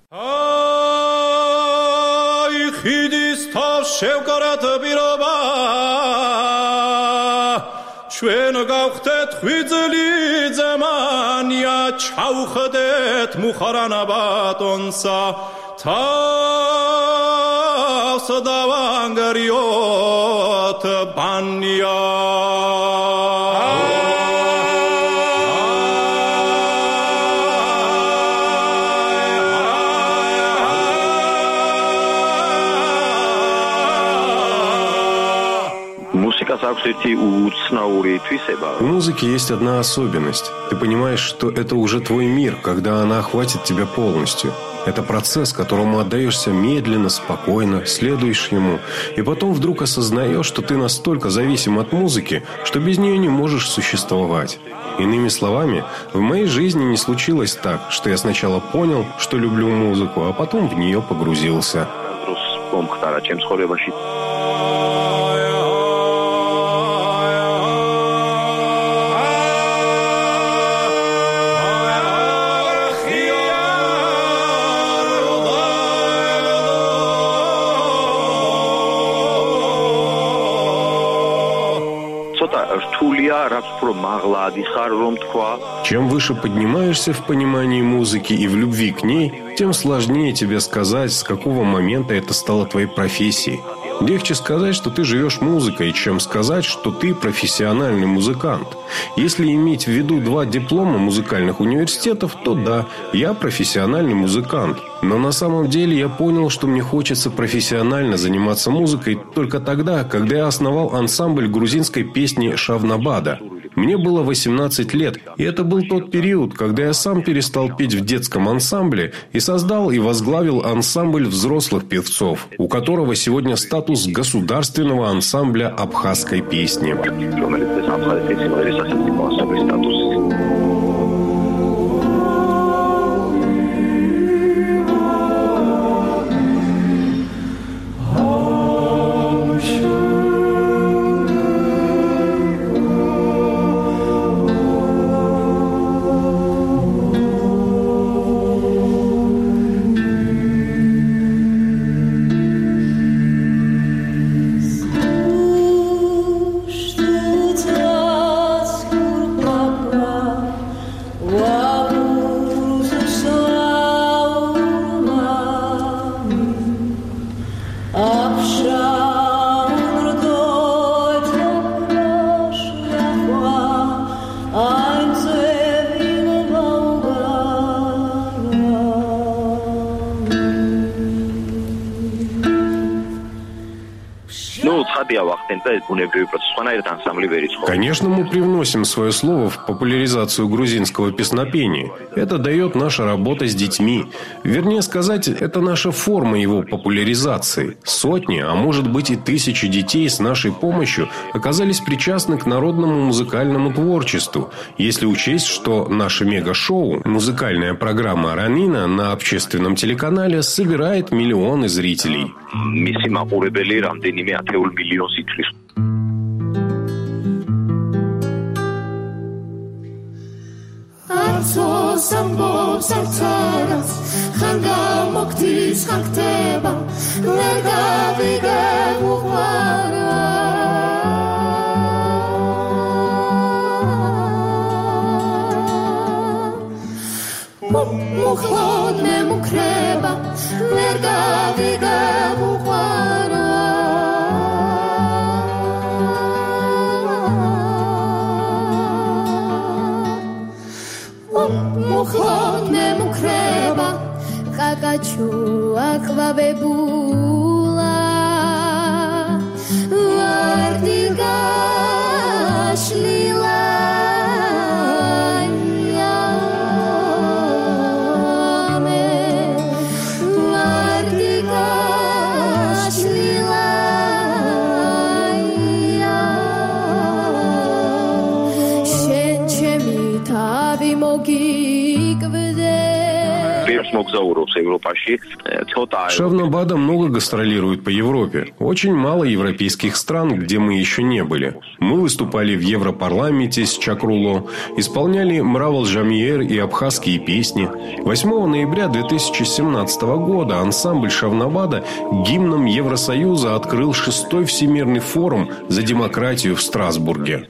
E: У музыки есть одна особенность. Ты понимаешь, что это уже твой мир, когда она охватит тебя полностью. Это процесс, которому отдаешься медленно, спокойно, следуешь ему, и потом вдруг осознаешь, что ты настолько зависим от музыки, что без нее не можешь существовать. Иными словами, в моей жизни не случилось так, что я сначала понял, что люблю музыку, а потом в нее погрузился. Чем выше поднимаешься в понимании музыки и в любви к ней, тем сложнее тебе сказать, с какого момента это стало твоей профессией. Легче сказать, что ты живешь музыкой, чем сказать, что ты профессиональный музыкант. Если иметь в виду два диплома музыкальных университетов, то да, я профессиональный музыкант. Но на самом деле я понял, что мне хочется профессионально заниматься музыкой только тогда, когда я основал ансамбль грузинской песни «Шавнабада». Мне было восемнадцать лет, и это был тот период, когда я сам перестал петь в детском ансамбле и создал и возглавил ансамбль взрослых певцов, у которого сегодня статус государственного ансамбля абхазской песни. Конечно, мы привносим свое слово в популяризацию грузинского песнопения. Это дает наша работа с детьми. Вернее сказать, это наша форма его популяризации. Сотни, а может быть и тысячи детей с нашей помощью оказались причастны к народному музыкальному творчеству. Если учесть, что наше мега-шоу, музыкальная программа «Ранина» на общественном телеканале собирает миллионы зрителей.
R: хочу аквабебула вардига шлила
E: Шавнабада много гастролирует по Европе. Очень мало европейских стран, где мы еще не были. Мы выступали в Европарламенте с Чакруло, исполняли Мравал Жамьер и абхазские песни. восьмого ноября две тысячи семнадцатого года ансамбль Шавнабада гимном Евросоюза открыл шестой Всемирный форум за демократию в Страсбурге.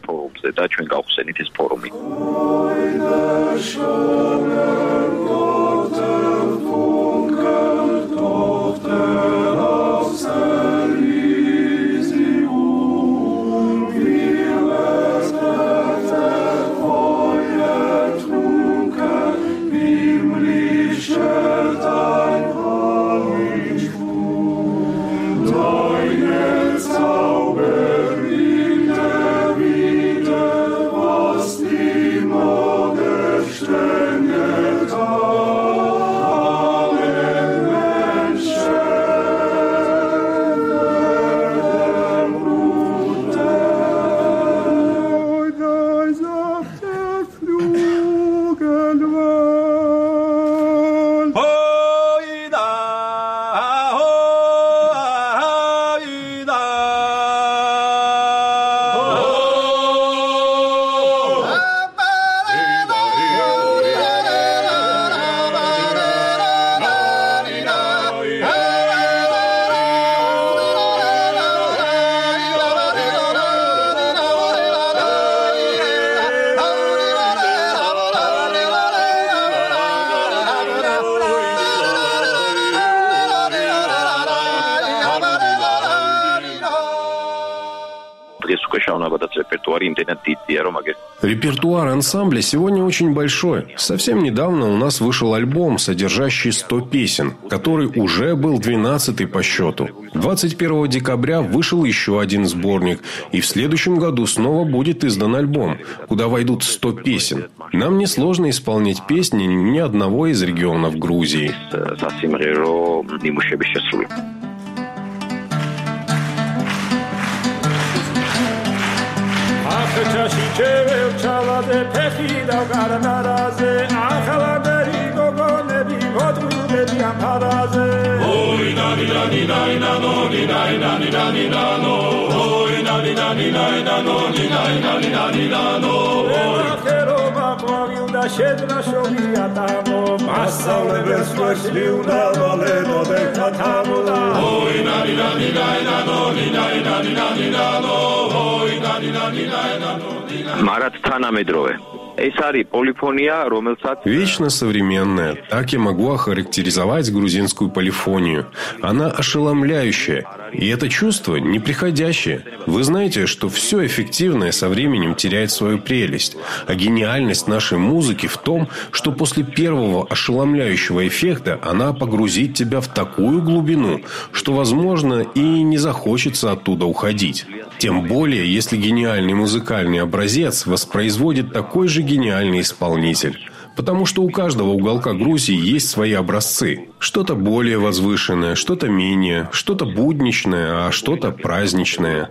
E: Репертуар ансамбля сегодня очень большой. Совсем недавно у нас вышел альбом, содержащий сто песен, который уже был двенадцатый по счету. двадцать первого декабря вышел еще один сборник, и в следующем году снова будет издан альбом, куда войдут сто песен. Нам несложно исполнять песни ни одного из регионов Грузии. Вечно современная. Так я могу охарактеризовать грузинскую полифонию. Она ошеломляющая. И это чувство неприходящее. Вы знаете, что все эффективное со временем теряет свою прелесть. А гениальность нашей музыки в том, что после первого ошеломляющего эффекта она погрузит тебя в такую глубину, что, возможно, и не захочется оттуда уходить. Тем более, если гениальный музыкальный образец воспроизводит такой же гениальный исполнитель. Потому что у каждого уголка Грузии есть свои образцы. Что-то более возвышенное, что-то менее, что-то будничное, а что-то праздничное.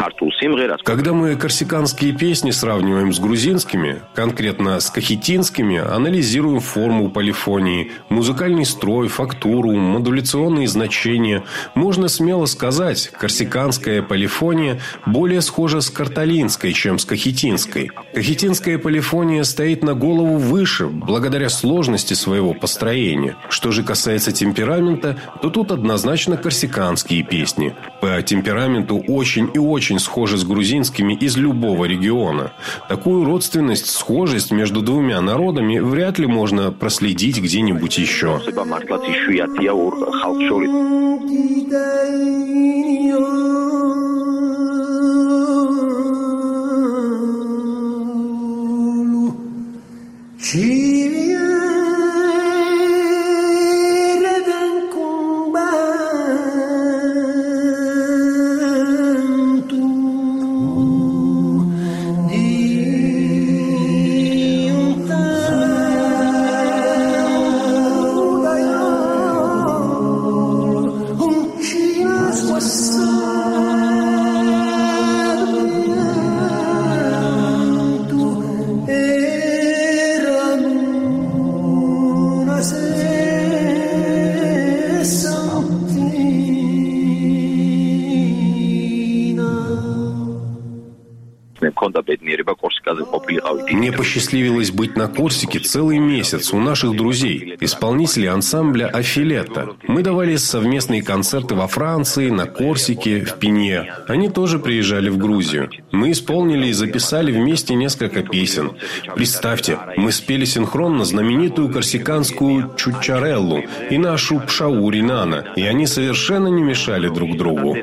E: Когда мы корсиканские песни сравниваем с грузинскими, конкретно с кахетинскими, анализируем форму полифонии, музыкальный строй, фактуру, модуляционные значения, можно смело сказать, корсиканская полифония более схожа с карталинской, чем с кахетинской. Кахетинская полифония стоит на голову выше, благодаря сложности своего построения. Что же касается темперамента, то тут однозначно корсиканские песни. По темпераменту очень и очень схожи с грузинскими из любого региона. Такую родственность, схожесть между двумя народами вряд ли можно проследить где-нибудь еще. Мне посчастливилось быть на Корсике целый месяц у наших друзей, исполнителей ансамбля «Афилетто». Мы давали совместные концерты во Франции, на Корсике, в Пинье. Они тоже приезжали в Грузию. Мы исполнили и записали вместе несколько песен. Представьте, мы спели синхронно знаменитую корсиканскую «Чучареллу» и нашу «Пшаури Нана», и они совершенно не мешали друг другу.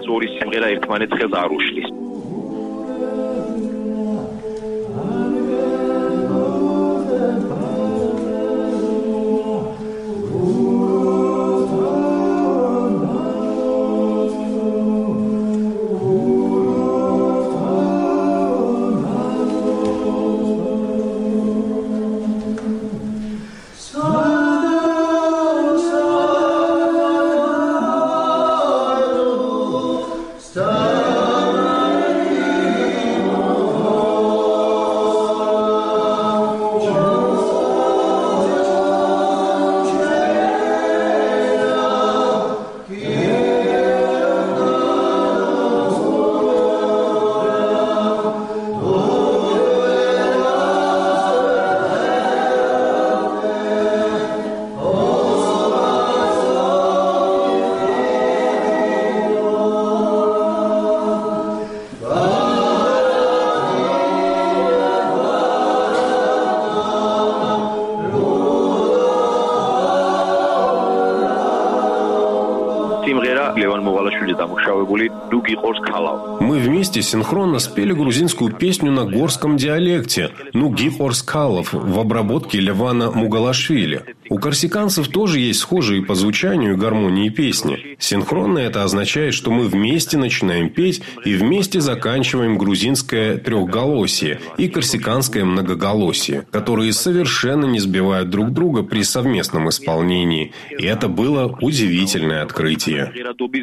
E: Мы вместе синхронно спели грузинскую песню на горском диалекте «Нуги Орскалов» в обработке Левана Мугалашвили. У корсиканцев тоже есть схожие по звучанию и гармонии песни. Синхронно это означает, что мы вместе начинаем петь и вместе заканчиваем грузинское трехголосие и корсиканское многоголосие, которые совершенно не сбивают друг друга при совместном исполнении. И это было удивительное открытие.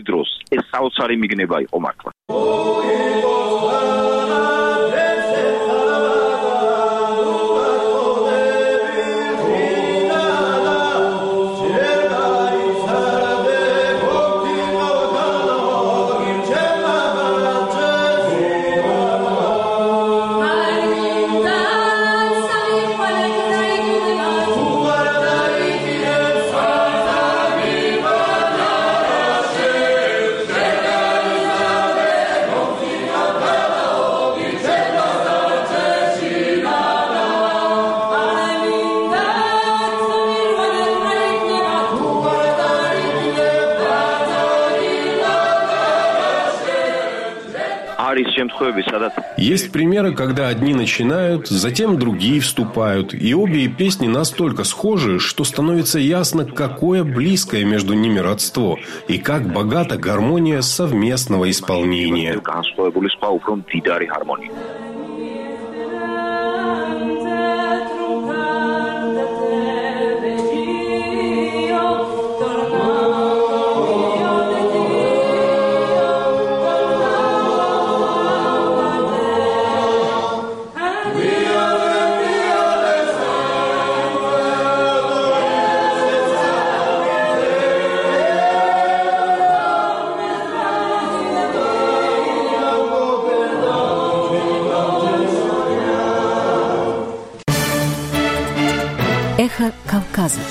E: Есть примеры, когда одни начинают, затем другие вступают, и обе песни настолько схожи, что становится ясно, какое близкое между ними родство и как богата гармония совместного исполнения.
R: Кавказа.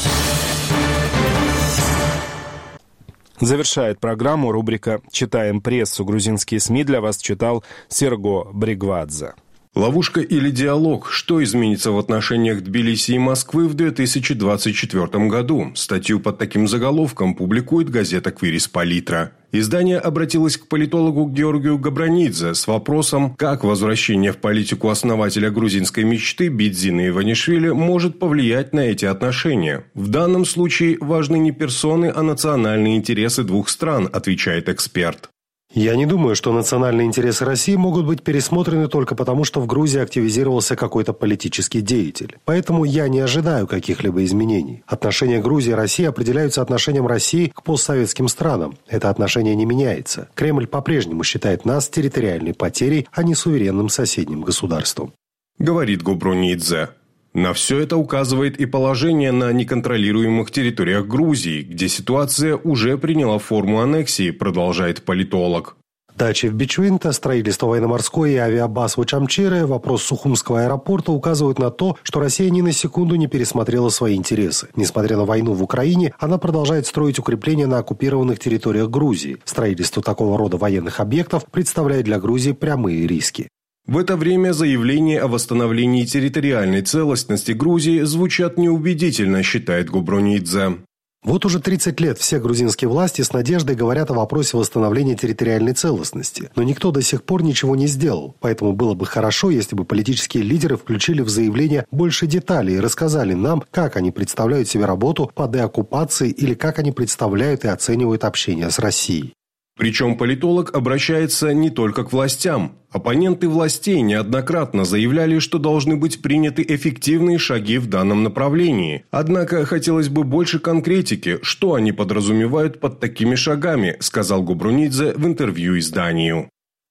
A: Завершает программу рубрика «Читаем прессу». Грузинские СМИ для вас читал Серго Бригвадзе.
E: Ловушка или диалог? Что изменится в отношениях Тбилиси и Москвы в две тысячи двадцать четвёртом году? Статью под таким заголовком публикует газета «Квирис Политра». Издание обратилось к политологу Георгию Габранидзе с вопросом, как возвращение в политику основателя грузинской мечты Бидзина Иванишвили может повлиять на эти отношения. В данном случае важны не персоны, а национальные интересы двух стран, отвечает эксперт.
D: Я не думаю, что национальные интересы России могут быть пересмотрены только потому, что в Грузии активизировался какой-то политический деятель. Поэтому я не ожидаю каких-либо изменений. Отношения Грузии и России определяются отношением России к постсоветским странам. Это отношение не меняется. Кремль по-прежнему считает нас территориальной потерей, а не суверенным соседним государством.
E: Говорит Гобронидзе. На все это указывает и положение на неконтролируемых территориях Грузии, где ситуация уже приняла форму аннексии, продолжает политолог.
D: Дачи в Бичвинте, строительство военно-морской и авиабаз в Очамчире, вопрос Сухумского аэропорта указывают на то, что Россия ни на секунду не пересмотрела свои интересы. Несмотря на войну в Украине, она продолжает строить укрепления на оккупированных территориях Грузии. Строительство такого рода военных объектов представляет для Грузии прямые риски.
E: В это время заявления о восстановлении территориальной целостности Грузии звучат неубедительно, считает Гобронидзе.
D: Вот уже тридцать лет все грузинские власти с надеждой говорят о вопросе восстановления территориальной целостности. Но никто до сих пор ничего не сделал. Поэтому было бы хорошо, если бы политические лидеры включили в заявление больше деталей и рассказали нам, как они представляют себе работу по деоккупации или как они представляют и оценивают общение с Россией.
E: Причем политолог обращается не только к властям. Оппоненты властей неоднократно заявляли, что должны быть приняты эффективные шаги в данном направлении. Однако хотелось бы больше конкретики, что они подразумевают под такими шагами, сказал Гобронидзе в интервью изданию.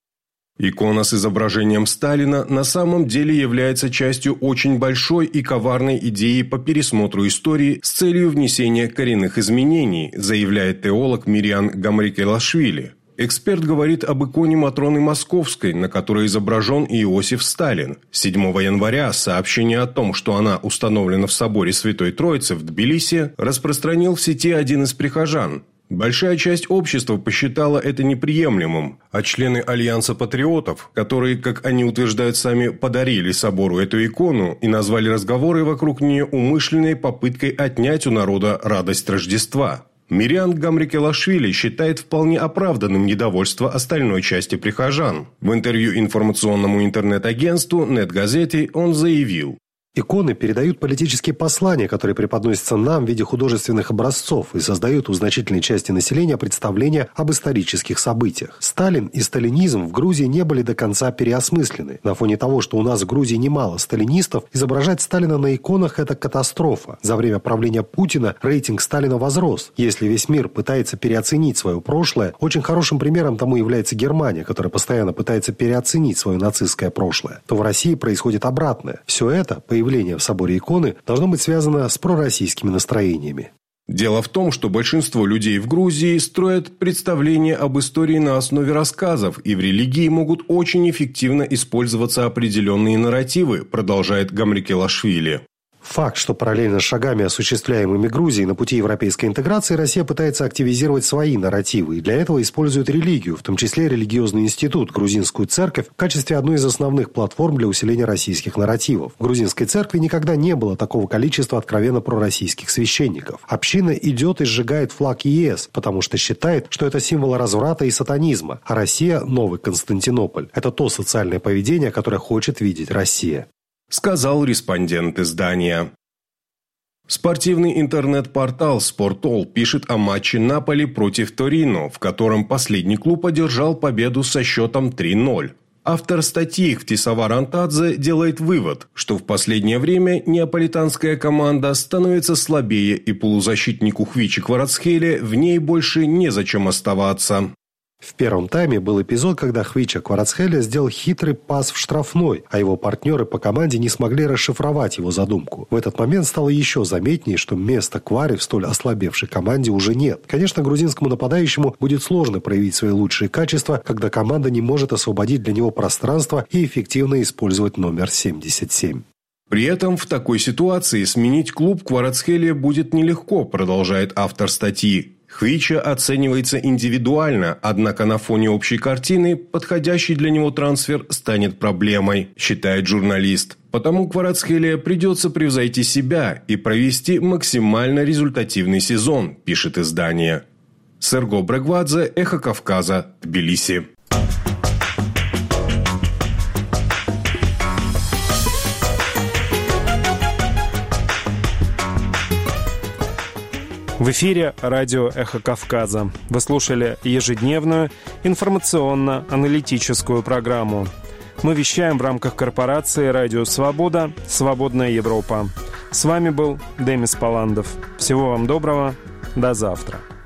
E: Икона с изображением Сталина на самом деле является частью очень большой и коварной идеи по пересмотру истории с целью внесения коренных изменений, заявляет теолог Мириан Гамрикелашвили. Эксперт говорит об иконе Матроны Московской, на которой изображен Иосиф Сталин. седьмого января сообщение о том, что она установлена в соборе Святой Троицы в Тбилиси, распространил в сети один из прихожан. Большая часть общества посчитала это неприемлемым, а члены Альянса патриотов, которые, как они утверждают сами, подарили собору эту икону и назвали разговоры вокруг нее умышленной попыткой отнять у народа радость Рождества. Мириан Гамрикелашвили считает вполне оправданным недовольство остальной части прихожан. В интервью информационному интернет-агентству «Нет-газети» он заявил:
D: иконы передают политические послания, которые преподносятся нам в виде художественных образцов и создают у значительной части населения представление об исторических событиях. Сталин и сталинизм в Грузии не были до конца переосмыслены. На фоне того, что у нас в Грузии немало сталинистов, изображать Сталина на иконах – это катастрофа. За время правления Путина рейтинг Сталина возрос. Если весь мир пытается переоценить свое прошлое, очень хорошим примером тому является Германия, которая постоянно пытается переоценить свое нацистское прошлое, то в России происходит обратное. Все это, по Появление в соборе иконы должно быть связано с пророссийскими настроениями.
E: Дело в том, что большинство людей в Грузии строят представления об истории на основе рассказов, и в религии могут очень эффективно использоваться определенные нарративы, продолжает Гамрикелашвили.
D: Факт, что параллельно с шагами, осуществляемыми Грузией на пути европейской интеграции, Россия пытается активизировать свои нарративы и для этого использует религию, в том числе религиозный институт, грузинскую церковь, в качестве одной из основных платформ для усиления российских нарративов. В грузинской церкви никогда не было такого количества откровенно пророссийских священников. Община идет и сжигает флаг ЕС, потому что считает, что это символ разврата и сатанизма, а Россия – новый Константинополь. Это то социальное поведение, которое хочет видеть Россия.
E: Сказал респондент издания. Спортивный интернет-портал «Спортол» пишет о матче Наполи против Торино, в котором последний клуб одержал победу со счетом три ноль. Автор статьи Хтисавар Антадзе делает вывод, что в последнее время неаполитанская команда становится слабее, и полузащитнику Хвичи Кварацхеле в ней больше незачем оставаться.
D: В первом тайме был эпизод, когда Хвича Кварацхеле сделал хитрый пас в штрафной, а его партнеры по команде не смогли расшифровать его задумку. В этот момент стало еще заметнее, что места Квари в столь ослабевшей команде уже нет. Конечно, грузинскому нападающему будет сложно проявить свои лучшие качества, когда команда не может освободить для него пространство и эффективно использовать номер семьдесят семь.
E: При этом в такой ситуации сменить клуб Кварацхелия будет нелегко, продолжает автор статьи. Хвича оценивается индивидуально, однако на фоне общей картины подходящий для него трансфер станет проблемой, считает журналист. Потому Кварацхелия придется превзойти себя и провести максимально результативный сезон, пишет издание. Серго Брегвадзе, Эхо Кавказа, Тбилиси.
A: В эфире радио «Эхо Кавказа». Вы слушали ежедневную информационно-аналитическую программу. Мы вещаем в рамках корпорации «Радио Свобода. Свободная Европа». С вами был Демис Паландов. Всего вам доброго. До завтра.